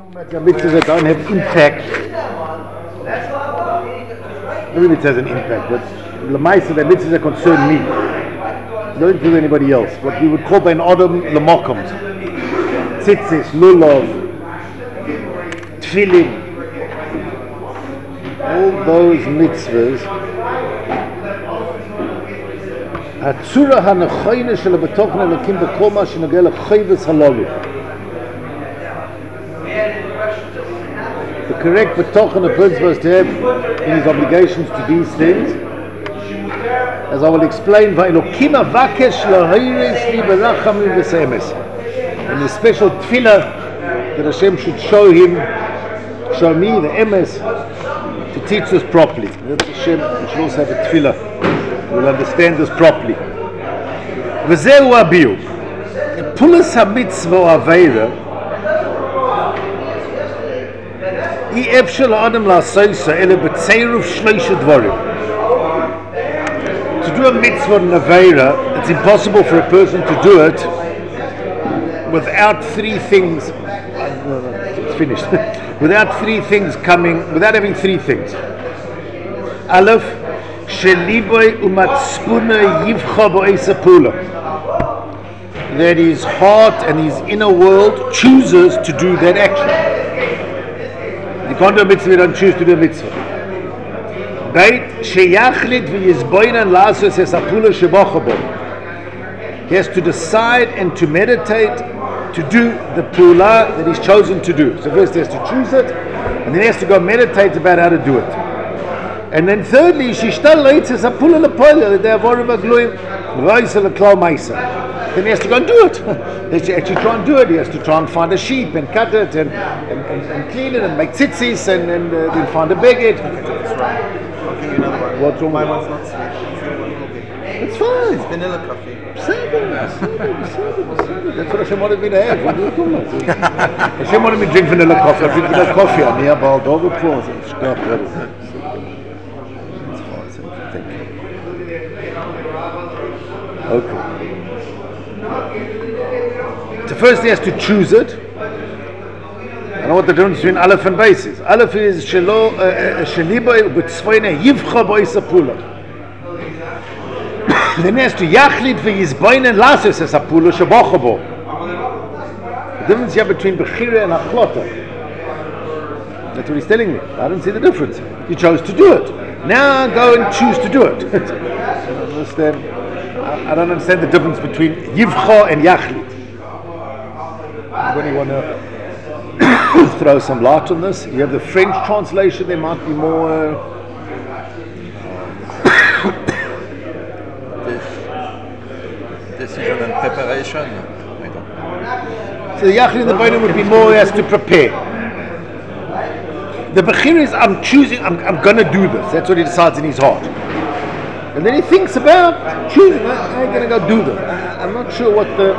The mitzvahs that don't have impact. Every mitzvah has an impact, but the mitzvah, the mitzvahs that concern me, don't include anybody else. What we would call by an Adam lemokoms, tzitzis, lulav, tefillin, all those mitzvahs. Hatzura hanachoyne shel betochen elokim b'kol ma shenogeh lechayvus halalu. The correct betochen a person is supposed to have in his obligations to these things, as I will explain, in the special tefillah that Hashem should show me, the emes, to teach us properly. That Hashem should also have a tefillah, will understand us properly. V'zehu abiu, pulas ha-mitzvah or aveira, אי אפשר לאדם לעשושה אלא בצירוף שלושה דברים. To do a mitzvah in Aveira, it's impossible for a person to do it without three things. It's finished. Without three things coming, without having three things. Aleph, sheliboy umatspuna yivcha bo'esa pula. That his heart and his inner world chooses to do that action. You can't do a mitzvah, you don't choose to do a mitzvah. Beit sheyachlit v'yizboinan lasos esapula shebachabo. He has to decide and to meditate to do the pula that he's chosen to do. So first he has to choose it, and then he has to go meditate about how to do it. And then thirdly, shishtal leitzes apula lepoila that they have already gluim v'oisa leklal ma'isa. Then he has to go and do it. He has to actually try and do it. He has to try and find a sheep and cut it and clean it and make tzitzis and then find a beged. What's wrong? My one's not sweet. It's fine. It's vanilla coffee. That's what Hashem wanted me to have. What are you talking about? Hashem wanted me to drink vanilla coffee. I drink vanilla coffee. I'm here about all the applause. Stop. Thank you. Okay. So first he has to choose it. I don't know what the difference between Aleph and Beis is. Aleph is sheliboy b'tzvoine yivcha bo'isa pula. Then he has to yachlit v'yizboinen lasos esapula shebachabo. The difference here between bechira and achlota. That's what he's telling me. I don't see the difference. He chose to do it. Now go and choose to do it. I don't understand the difference between yivcha and yachlit. When you want to throw some light on this, you have the French translation. There might be more. Decision and preparation. So the yachlit in the bottom would be more. He has to prepare. The bechira is I'm choosing. I'm going to do this. That's what he decides in his heart. And then he thinks about choosing. I'm going to go do this. I'm not sure what the.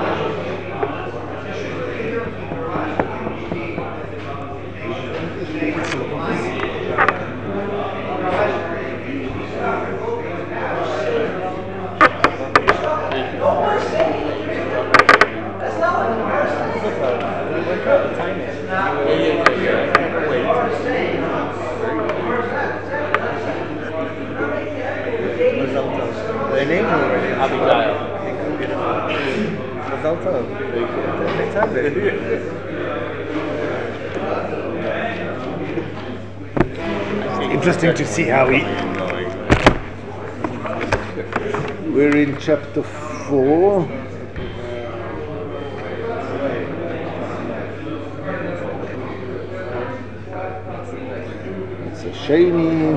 Interesting to see how we're in chapter 4. It's a shiny.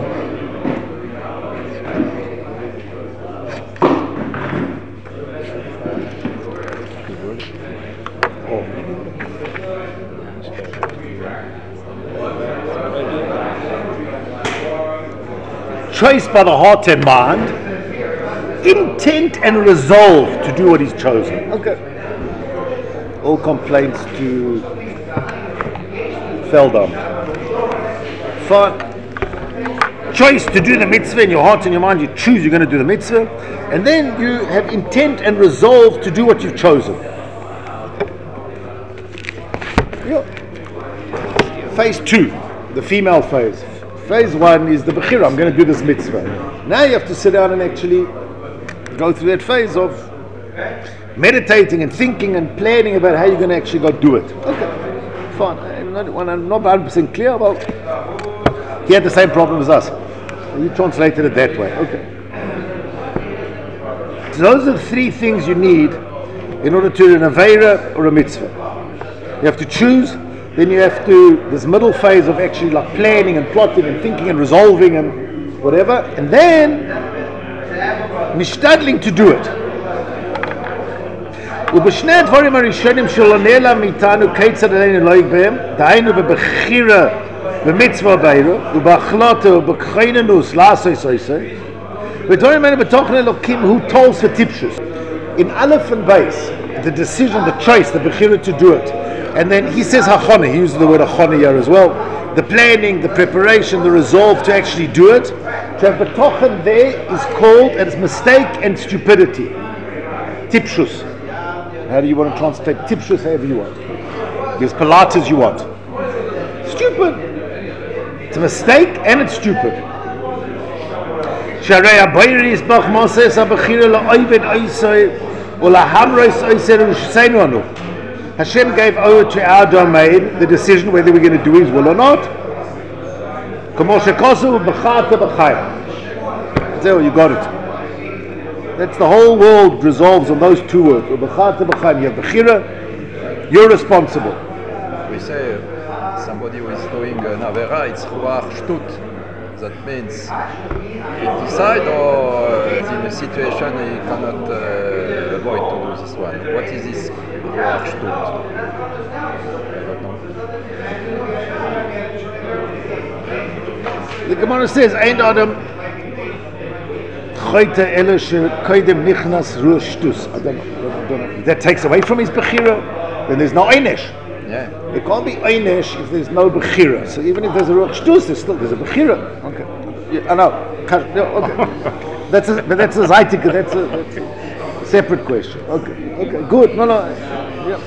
Choice by the heart and mind, intent and resolve to do what he's chosen. Okay. All complaints to fell down. Fine. Choice to do the mitzvah in your heart and your mind, you choose you're going to do the mitzvah, and then you have intent and resolve to do what you've chosen. Yeah. phase 2, the female phase. Phase 1 is the Bechira, I'm going to do this mitzvah. Now you have to sit down and actually go through that phase of meditating and thinking and planning about how you're going to actually go do it. Okay, fine. I'm not 100% clear, well, he had the same problem as us. You translated it that way. Okay. So those are the 3 things you need in order to do an Aveira or a mitzvah. You have to choose, then you have to, this middle phase of actually like planning and plotting and thinking and resolving and whatever, and then mishtadling to do it. ובשני הדברים הראשונים שלא נעלם מאיתנו כיצד עלינו לא יגבהם, דהיינו בבחירה במצווה ובעירה, ובהחלטה ובכווננות לעשות עשה, ודברים האלה בתוכן אלוקים הוא tolls for tipshus. In Aleph and Beis, the decision, the choice, the bechira to do it, and then he says hachana, he uses the word hachana here as well, the planning, the preparation, the resolve to actually do it. To have betochen there is called as mistake and stupidity. Tipshus. How do you want to translate tipshus? However you want. As polite as you want. Stupid. It's a mistake and it's stupid. Hashem gave over to our domain the decision whether we're going to do His will or not. There, you got it. That's the whole world resolves on those 2 words. You have Bechira, you're responsible. We say somebody who is doing an Avera, it's Ruach Shtut. That means he decides or in a situation he cannot avoid to do this one. What is this Ruach Shtut? I don't know. The Gemara says, Ein Adam that takes away from his Bechira, then there's no Einesh. Yeah. There can't be Einesh if there's no Bechira. So even if there's a Ruach Shtus, there's a Bechira. Okay. Yeah, I know. Okay. That's a Zaitika, that's a separate question. Okay, good. No. Yeah.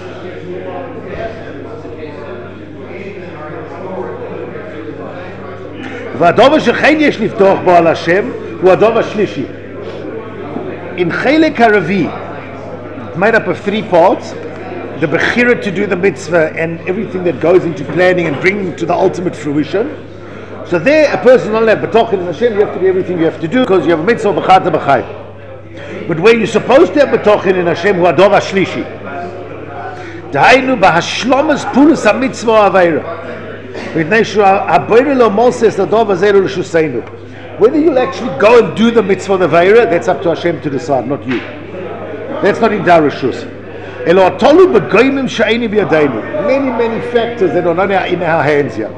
והדובר שכן יש לפתוח בו על השם הוא הדובר השלישי. In Chelek HaRavi, it's made up of 3 parts. The Bechira to do the mitzvah and everything that goes into planning and bringing to the ultimate fruition. So there, a person will have B'tochin in Hashem, you have to do everything you have to do because you have a mitzvah b'chata b'chai. But where you're supposed to have B'tochin in Hashem, hu adov hashlishi. Dahainu b'hashlomas pulus ha-mitzvah ha'aveira. V'nei shu ha'boire lo moses adov hazeru l'shuseinu. Whether you'll actually go and do the mitzvah of the Aveira, that's up to Hashem to decide, not you. That's not in Darashus. Many factors that are not in our hands here.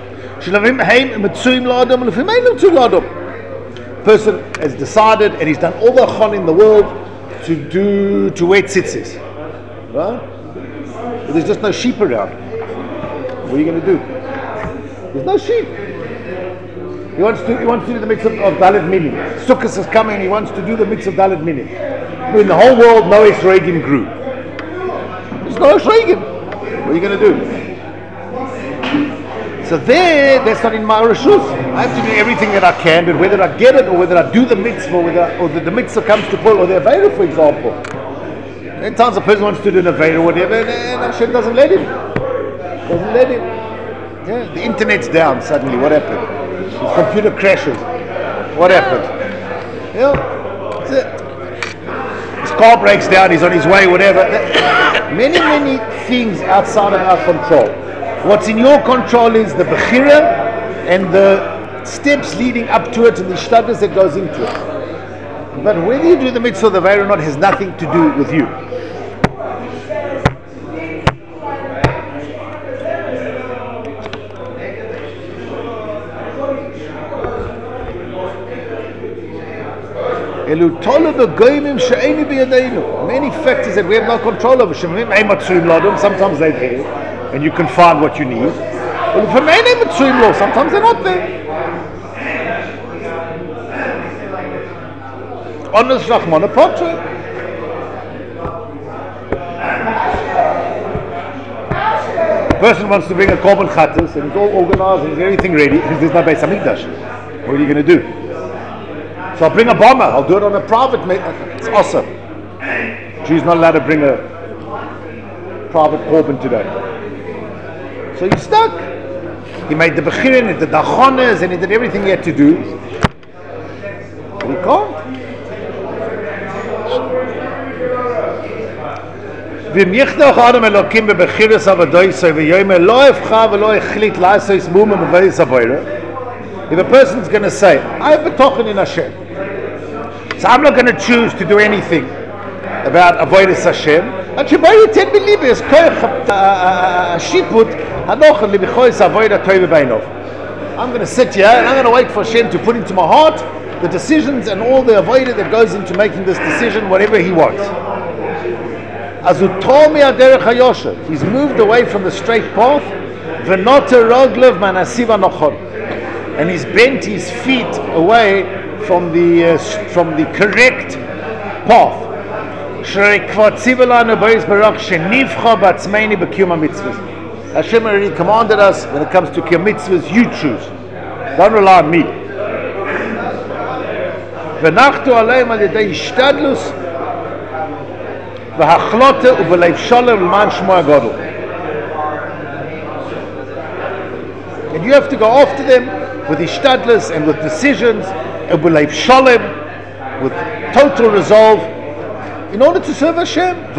Person has decided and he's done all the chon in the world to wear tzitzis. Right? But there's just no sheep around. What are you going to do? There's no sheep. He wants to do the mitzvah of Dalet Minim. Sukkot is coming and he wants to do the mitzvah of Dalet Minim. In the whole world, no Esregim grew. There's no Esregim. What are you going to do? So that's not in my Rishus. I have to do everything that I can, but whether I get it or whether I do the mitzvah, or the mitzvah comes to pull, or the Aveira, for example. At times a person wants to do an Aveira or whatever, and Hashem doesn't let him. Yeah, the internet's down suddenly. What happened? His computer crashes. What happened? Yeah, that's it. His car breaks down, he's on his way, whatever. Many things outside of our control. What's in your control is the Bechira and the steps leading up to it and the shtadus that goes into it. But whether you do the mitzvah of the Aveira or not has nothing to do with you. Many factors that we have no control over. Sometimes they're there, and you can find what you need. Sometimes they're not there. Honest Rahman Apotre. person wants to bring a korban chatas and it's all organized and everything ready because there's no Beis Hamikdash. What are you going to do? So I'll bring a bomber. I'll do it on a private. It's awesome. Jews not allowed to bring a private korban today. So he's stuck. He made the bechirin, he did the achonas, and he did everything he had to do. But he can't. If a person's going to say, I have betochen in Hashem, so I'm not going to choose to do anything about avodas Hashem, I'm going to sit here and I'm going to wait for Hashem to put into my heart the decisions and all the avodah that goes into making this decision, whatever He wants. He's moved away from the straight path, and he's bent his feet away from the correct path. Hashem already commanded us, when it comes to Kiyum mitzvahs, you choose. Don't rely on me. And you have to go after them with ishtadlus and with decisions and with total resolve in order to serve Hashem. And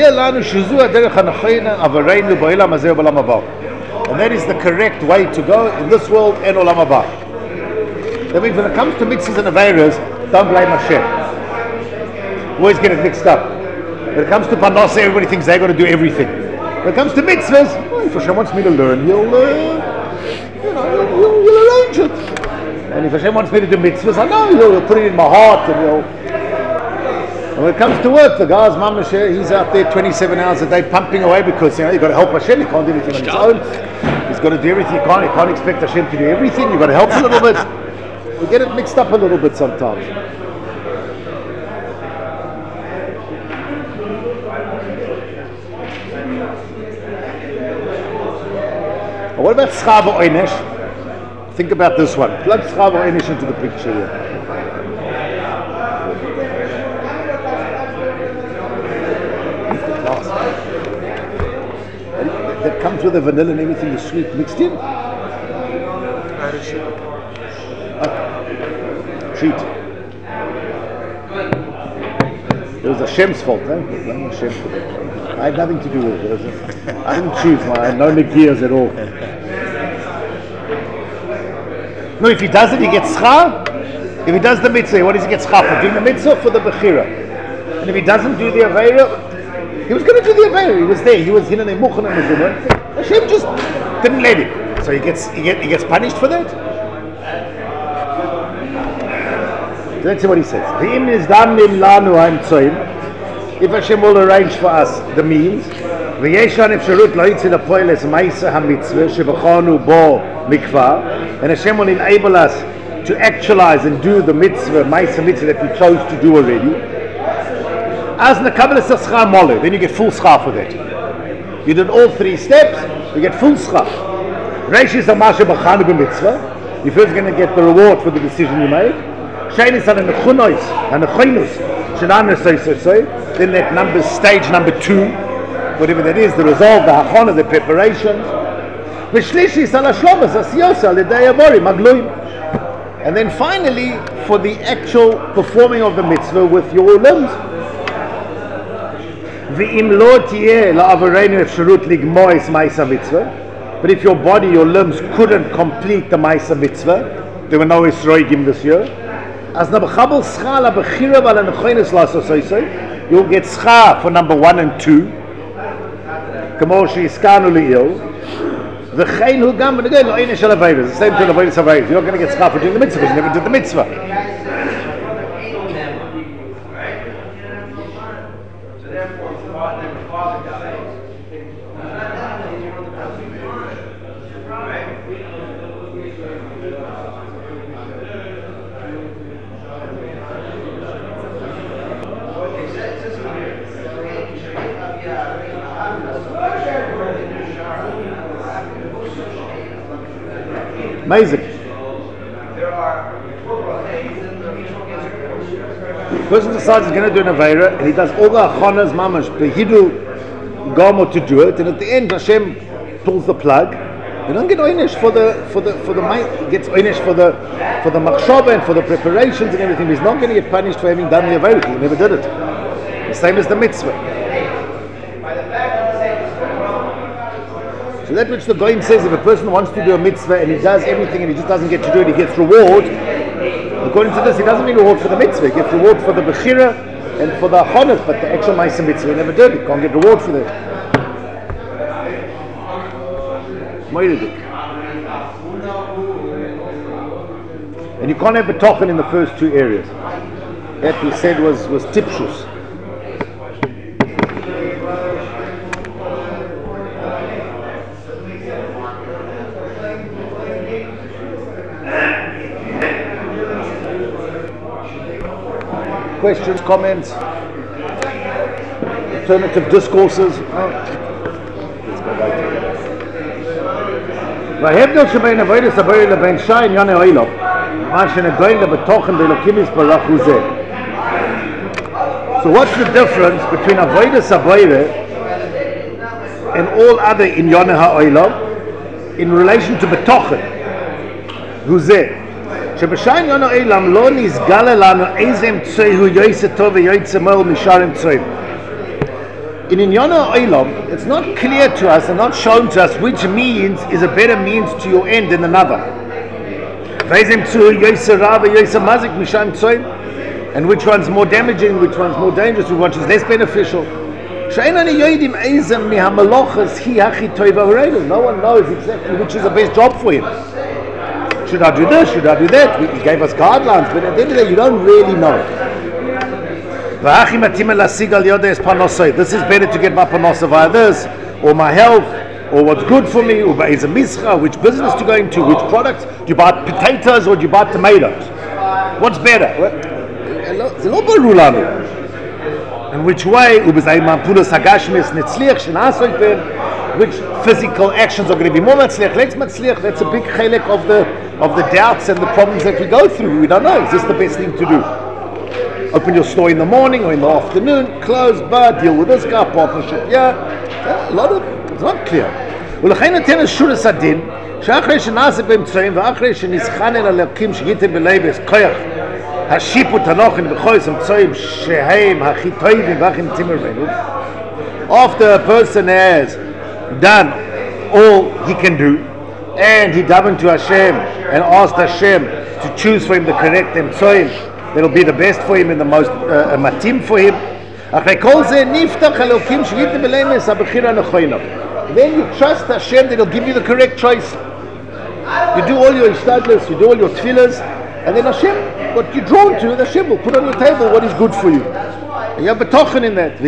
that is the correct way to go in this world and Olam Haba. That means when it comes to mitzvahs and aveiros, don't blame Hashem. Always get it mixed up. When it comes to Parnasa, everybody thinks they're going to do everything. When it comes to mitzvahs, if Hashem wants me to learn, He'll arrange it. And if Hashem wants me to do mitzvahs, I know He'll put it in my heart, and when it comes to work, the guy's mamash, he's out there 27 hours a day pumping away because you've got to help Hashem. He can't do anything on his own. He's got to do everything. He can't expect Hashem to do everything. You've got to help a little bit. We get it mixed up a little bit sometimes. What about Schar v'Onesh? Think about this one. Plug Schar v'Onesh into the picture here. That comes with the vanilla and everything, the sweet mixed in. Treat. It was Hashem's fault, eh? I had nothing to do with it. I didn't choose. I had no negias at all. No, if he does it, he gets schar. If he does the mitzvah, what does he get schar for? Doing the mitzvah for the bechira. And if he doesn't do the aveira, he was going to do the aveira. He was there. He was hinanei muchan and mezumah. Hashem just didn't let him. So he gets punished for that. Let's see what he says. If Hashem will arrange for us the means, and Hashem will enable us to actualize and do the mitzvah, Maisa mitzvah that we chose to do already, then you get full schar for that. You did all 3 steps, you get full schar. You're first going to get the reward for the decision you made. Then that number, stage number 2, whatever that is, the resolve, the hachana, the preparations. And then finally, for the actual performing of the mitzvah with your limbs. But if your body, your limbs couldn't complete the Maisa mitzvah, there were no Esroigim this year, you'll get schar for number 1 and 2. The same thing, you're not going to get schar for doing the mitzvah because you never did the mitzvah. Amazing. The person decides he's going to do an Aveira, and he does all the achonas mamash, behidu gamo to do it, and at the end Hashem pulls the plug. You don't get oynish for the mind. He gets oynish for the machshava and for the preparations and everything. He's not going to get punished for having done the Aveira. He never did it. The same as the mitzvah. So that which the Goyim says, if a person wants to do a mitzvah and he does everything and he just doesn't get to do it, he gets reward. According to this, he doesn't mean reward for the mitzvah. He gets reward for the bechira and for the achonas, but the actual ma'aseh mitzvah he never did. He can't get reward for that. And you can't have betochen in the first two areas. That we said was tipshus. Questions, comments, alternative discourses? Let's go back to it. וההבדל שבין עבודת הבורא לבין שאר ענייני העולם, מה שנגועים בתוכן באלוקים יתברך הוא זה. So what's the difference between avodas habayra and all other inyanei ha'olam in relation to betochen? הוא זה. שבשאר ענייני העולם לא נסגלה לנו איזה אמצעי הוא יעשה טוב ויעשה מועיל משאר אמצעים. In Inyana Olam, it's not clear to us and not shown to us which means is a better means to your end than another. And which one's more damaging, which one's more dangerous, which one's less beneficial. No one knows exactly which is the best job for him. Should I do this? Should I do that? He gave us guidelines, but at the end of the day, you don't really know. This is better to get my parnasa via this, or my health, or what's good for me, or is a mischa, which business to go into, which products. Do you buy potatoes or do you buy tomatoes? What's better? In which way? Which physical actions are going to be more matzliach, less matzliach? That's a big chelek of the doubts and the problems that we go through. We don't know. Is this the best thing to do? Open your store in the morning or in the afternoon, close, but deal with this guy, partnership, a lot of, it's not clear. ולכן נתן השורת הדין, שאחרי שנעשה באמצעים ואחרי שנזכן אל אלוקים שגיתם בלבס כוח השיפוט הנוכן בכל אמצעים שהם הכי טובים והכי נתים ממנו, after a person has done all he can do and he davened to Hashem and asked Hashem to choose for him the correct eמצעים that'll be the best for him and the most matim for him. Then you trust Hashem that He'll give you the correct choice. You do all your ishtadlus, you do all your tefillahs, and then Hashem, what you're drawn to, Hashem will put on your table what is good for you. And you have betochen in that.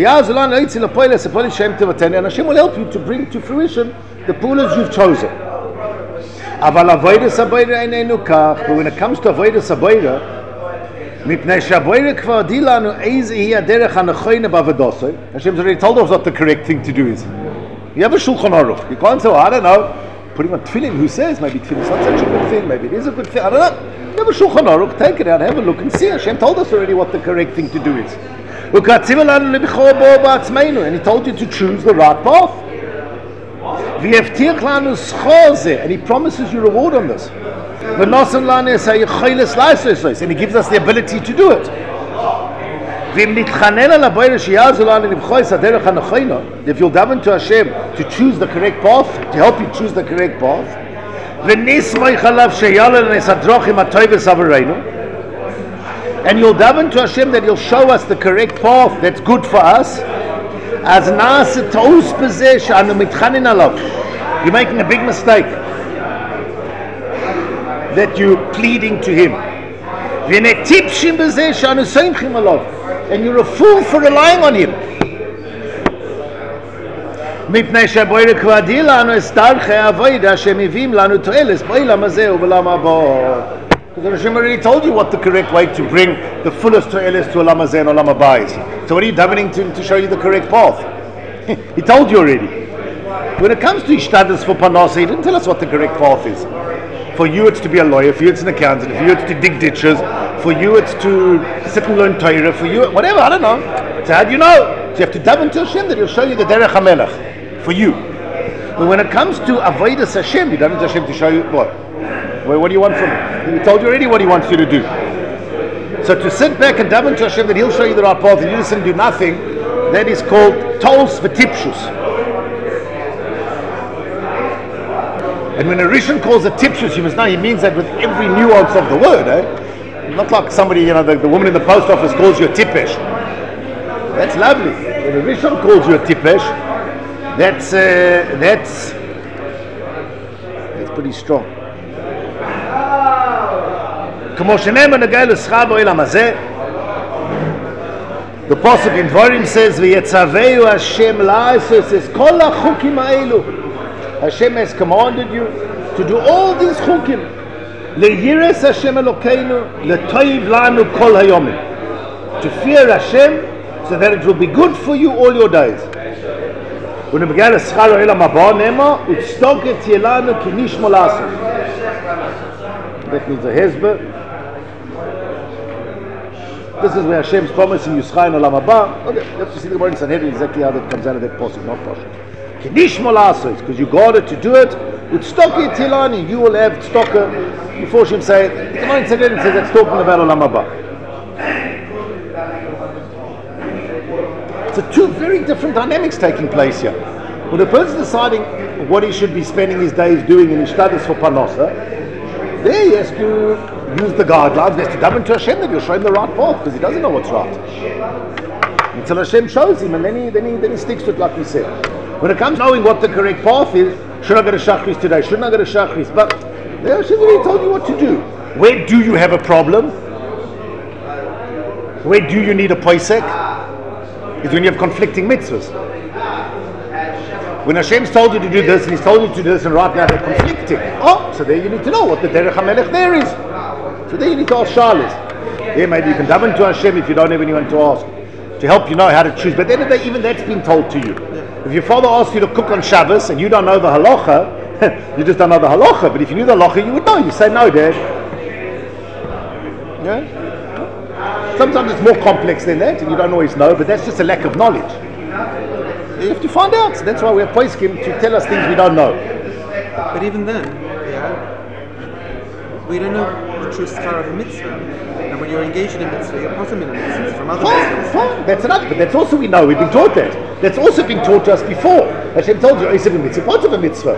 And Hashem will help you to bring to fruition the pulas you've chosen. But when it comes to avodas habayra, Hashem's already told us what the correct thing to do is. You have a Shulchan Aruch. You can't say, I don't know, putting on tefillin, who says? Maybe tefillin is not such a good thing, maybe it is a good thing, I don't know. You have a Shulchan Aruch, take it out, have a look and see. Hashem told us already what the correct thing to do is. And He told you to choose the right path. And He promises you reward on this. And He gives us the ability to do it. If you'll daven to Hashem to choose the correct path, to help you choose the correct path, and you'll daven to Hashem that He'll show us the correct path that's good for us, you're making a big mistake that you're pleading to Him. And you're a fool for relying on Him. Because Hashem already told you what the correct way to bring the fullest to'eles to Olam Hazeh and Olam Haba is. So what are you davening to show you the correct path? He told you already. When it comes to ishtadlus for parnasa, He didn't tell us what the correct path is. For you, it's to be a lawyer. For you, it's an accountant. For you, it's to dig ditches. For you, it's to sit and learn Torah. For you, whatever, I don't know. So how do you know? So you have to daven to Hashem that He'll show you the Derech HaMelech. For you. But when it comes to Avodas Hashem, you daven to Hashem to show you what? Well, what do you want from Him? He told you already what He wants you to do. So to sit back and daven to Hashem that He'll show you the right path and you just do nothing, that is called Tols V'Tipshus. And when a Rishon calls it Tipshus, you must know he means that with every nuance of the word. Not like somebody, the woman in the post office calls you a Tipesh. That's lovely. When a Rishon calls you a Tipesh, that's pretty strong. The Pasuk in Dvarim says, "V'yetzaveu Hashem la'asos," says, "Kol ha'chukim ha'elu." Hashem has commanded you to do all these chukim. Le'yiras Hashem Elokeinu, le'toiv lanu kol hayomim. To fear Hashem, so that it will be good for you all your days. When we begin to schar olam haba, nema utstoket yelanu ki nishmo la'asos. That means a hezbollah. This is where Hashem's promising you schar olam haba. Okay, let's just see the word in Sanhedrin exactly how that comes out of that pasuk, not pasuk. Because you guarded to do it with stocker tilani, you will have stocker. Before Shem say, the Gemara in Sanhedrin says that's talking about Olam Haba. So two very different dynamics taking place here. When a person is deciding what he should be spending his days doing in his studies for Panosa, there he has to use the guidelines. He has to daven to Hashem that you'll show him the right path because he doesn't know what's right. Until Hashem shows him, and then he sticks to it like we said. When it comes to knowing what the correct path is, should I go to Shachris today? Shouldn't I go to Shachris? But Hashem already told you what to do. Where do you have a problem? Where do you need a poisek? Is when you have conflicting mitzvahs. When Hashem's told you to do this and He's told you to do this and right now they're conflicting. Oh, so there you need to know what the Derech HaMelech there is. So there you need to ask Shalas. There maybe you can daven to Hashem if you don't have anyone to ask, to help you know how to choose. But at the end of the day, even that's been told to you. If your father asks you to cook on Shabbos and you don't know the halacha, you just don't know the halacha. But if you knew the halacha, you would know. You say, no, Dad. Yeah? Sometimes it's more complex than that, and you don't always know, but that's just a lack of knowledge. You have to find out. That's why we have poskim to tell us things we don't know. But even then, we don't know the true schar of a mitzvah. And when you're engaged in a mitzvah, you're potem in a mitzvah from other mitzvahs. Fine, that's another. But that's also we know. We've been taught that. That's also been taught to us before. Hashem told you, "Isav mitzvah, part of a mitzvah.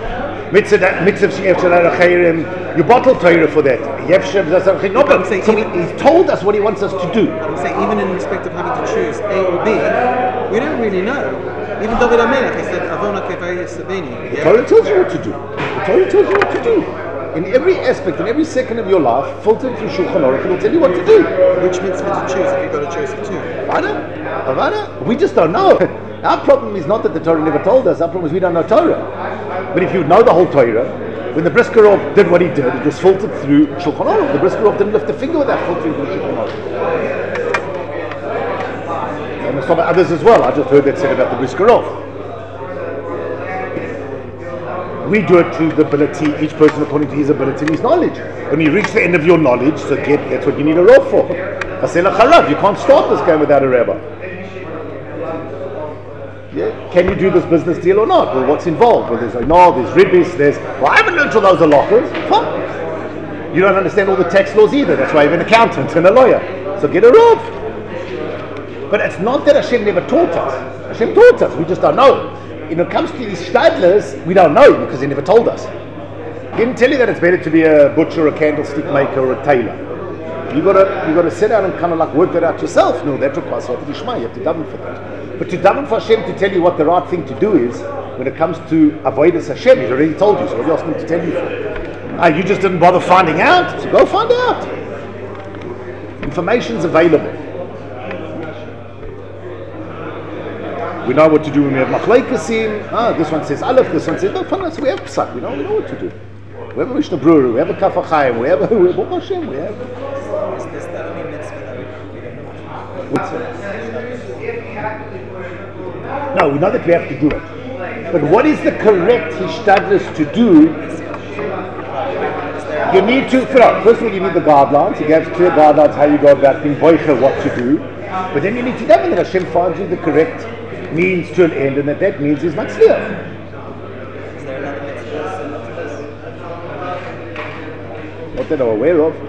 Mitzvah, you bottle Torah for that. No, but so He's told us what He wants us to do. I'm saying, even in respect of having to choose A or B, we don't really know. Even David HaMelech, he said, "Avona kevei sabeni." The Torah tells you what to do. The Torah tells you what to do. In every aspect, in every second of your life, filtered through Shulchan Aruch, it will tell you what to do. Which mitzvah to choose if you've got to choose for two? Avada? We just don't know. Our problem is not that the Torah never told us, our problem is we don't know Torah. But if you know the whole Torah, when the Briskerov did what he did, it was filtered through Shulchan Aruch. The Briskerov didn't lift a finger without filtering through Shulchan Aruch. And there's some others as well. I just heard that said about the Briskerov. We do it to the ability, each person according to his ability and his knowledge. When you reach the end of your knowledge, so that's what you need a rav for. Asela Charav, you can't start this game without a rabbi. Yeah? Can you do this business deal or not? Well, what's involved? Well, there's there's ribbis, I haven't learned all those halachas. Fine. You don't understand all the tax laws either. That's why you have an accountant and a lawyer. So get a rav. But it's not that Hashem never taught us. Hashem taught us, we just don't know. When it comes to these shtadlers, we don't know because they never told us. He didn't tell you that it's better to be a butcher, a candlestick maker, or a tailor. You gotta sit down and kind of like work that out yourself. No, that requires you have to you have to daven for that. But to daven for Hashem to tell you what the right thing to do is, when it comes to avoidance Hashem, He's already told you. So what are you asking Him to tell you for? You just didn't bother finding out. So go find out. Information's available. We know what to do when we have machlekasim. This one says aleph, this one says no. Fine, so we have psak. We know what to do. We have a Mishnah Brewer, we have a Kaf HaChaim, we have Hashem, we have. Is this the only mitzvah that we don't know? No, we know that we have to do it. But what is the correct hishtadlus to do? You need to, first of all, you need the guidelines. He gives clear guidelines how you go about being boicha, what to do. But then you need to daven that Hashem finds you the correct means to an end, and that means is matzliach. Is there another mitzvah similar to this? Not that I'm aware of.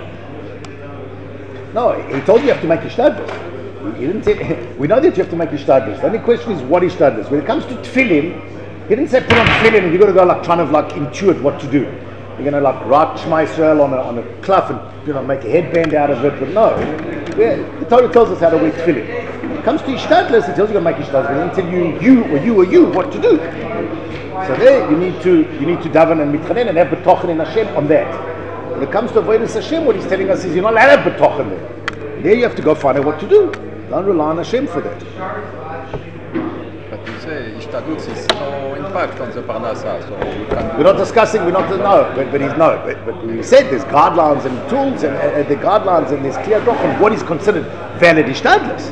No, he told you have to make a shtadlus. He didn't say, we know that you have to make a shtadlus. The only question is what is shtadlus. When it comes to tefillin, he didn't say put on tefillin and you've got to go like kind of like intuit what to do. You're going to like write Shema Yisrael on a cloth and make a headband out of it. But no, the Torah tells us how to wear tefillin. When it comes to ishtadlus, it tells you to make ishtadlus. It doesn't tell you what to do. So there you need to daven and mitchanen and have betochen in Hashem on that. When it comes to avodas Hashem, what he's telling us is you're not allowed to have betochen there. There you have to go find out what to do. Don't rely on Hashem for that. But you say Ishtadlus is no impact on the Parnasa, so you can... We're not discussing, but we said there's guidelines and tools and the guidelines and there's clear doc on what is considered valid Ishtadlus.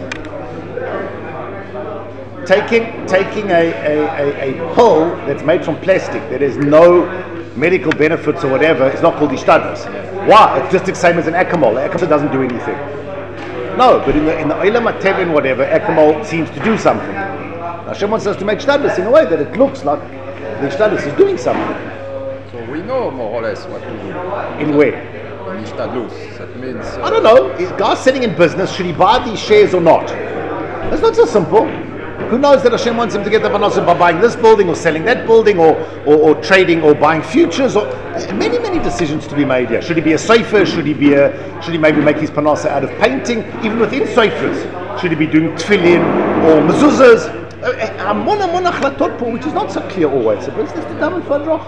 Taking a pill that's made from plastic that has no medical benefits or whatever is not called Ishtadlus. Why? It's just the same as an Acamol. Acamol doesn't do anything. No, but in the Olam HaTeva whatever, Acamol seems to do something. Hashem wants us to make Ishtadlus in a way that it looks like the Ishtadlus is doing something. So we know more or less what to do. In where? In Ishtadlus. That means... I don't know. Is guy sitting in business, should he buy these shares or not? It's not so simple. Who knows that Hashem wants him to get the parnasa by buying this building or selling that building or trading or buying futures or many decisions to be made here. Should he be a sefer? Should he maybe make his parnasa out of painting? Even within sefers, should he be doing tefillin or mezuzahs? Which is not so clear always. But it's just a dumb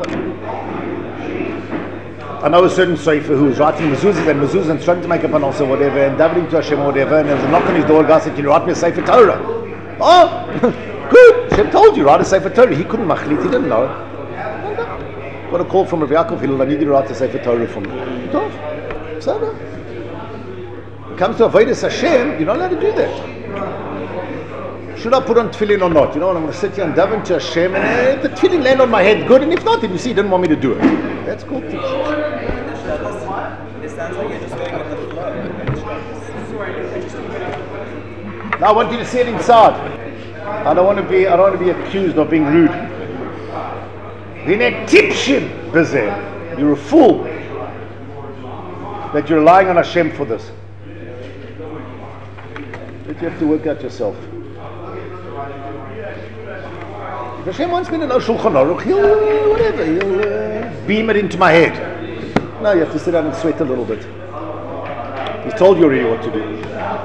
I know a certain sefer who was writing mezuzahs and trying to make a parnasa or whatever and davening to Hashem or whatever, and there was a knock on his door. The guy said, "Can you write me a sefer Torah?" Oh, good. Hashem told you, write a sefer Torah. He couldn't machlit, he didn't know. Got a call from Rav Yaakov Hillel, I need you to write a sefer Torah for me. So when it comes to avodas Hashem, you're not allowed to do that. Should I put on tefillin or not? You know what, I'm going to sit here and daven to Hashem, and if the tefillin land on my head, good, and if not, then you see, he didn't want me to do it. That's cool too. It sounds like you're just going with the flow. Now I want you to see it inside. I don't want to be accused of being rude. You're a fool that you're relying on Hashem for this. But you have to work out yourself. If Hashem wants me to know Shulchan Aruch, he'll beam it into my head. No, you have to sit down and sweat a little bit. He's told you already what to do.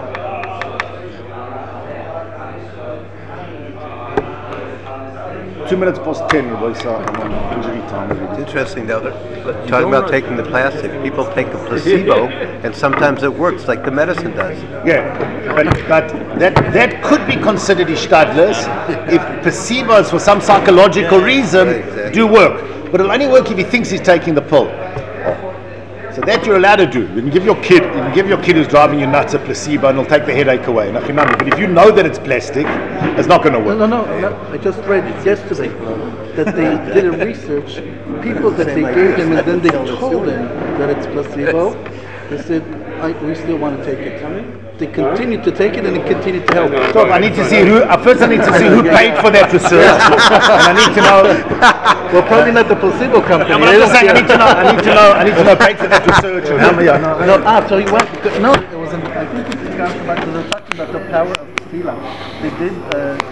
Two minutes past 10, I'm on injury time. It's interesting though, talking about taking the plastic. People take a placebo and sometimes it works like the medicine does. Yeah, but that could be considered ishtadlus if placebos for some psychological reason do work. But it'll only work if he thinks he's taking the pill. So that you're allowed to do. You can give your kid who's driving you nuts a placebo and it'll take the headache away. But if you know that it's plastic, it's not going to work. No. I just read it yesterday that they did a research. People that they gave them and then they told them that it's placebo, they said, we still want to take it. They continued to take it and it continued to help. Stop, I need to see who paid for that research. And I need to know. Well, probably not the placebo company. I'm just saying, I need to know paid for that research and how many. So you went, no, it was I think it's talking about the power of tefillah. They did